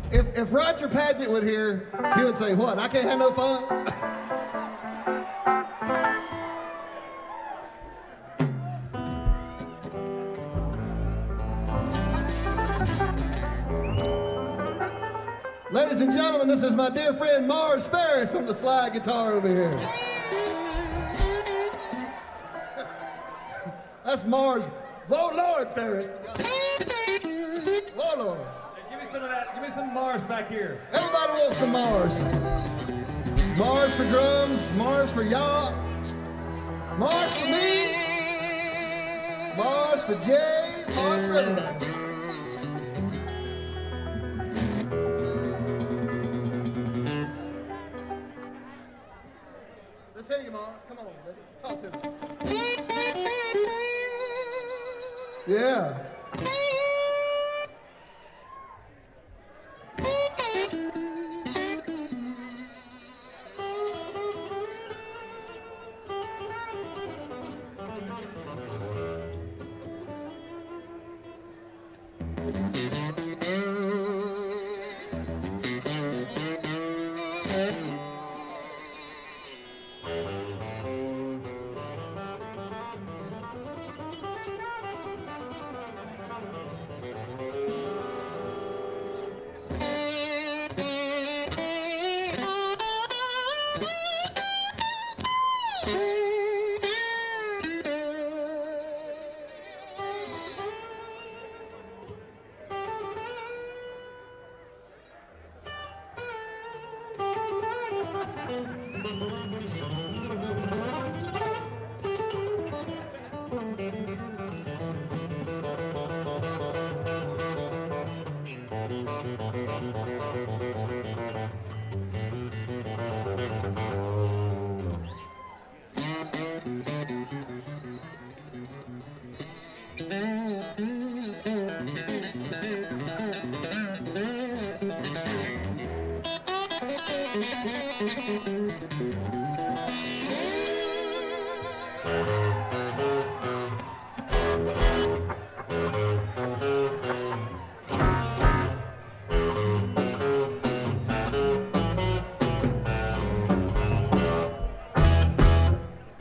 If Roger Padgett would hear, he would say, what, I can't have no fun? Ladies and gentlemen, this is my dear friend Mars Ferris on the slide guitar over here. That's Mars. Whoa, Lord Ferris. Whoa, Lord. Hey, give me some of that. Give me some Mars back here. Everybody wants some Mars. Mars for drums, Mars for y'all, Mars for me, Mars for Jay, Mars for everybody. Let's hear you, Mars. Come on, baby. Talk to me. Yeah.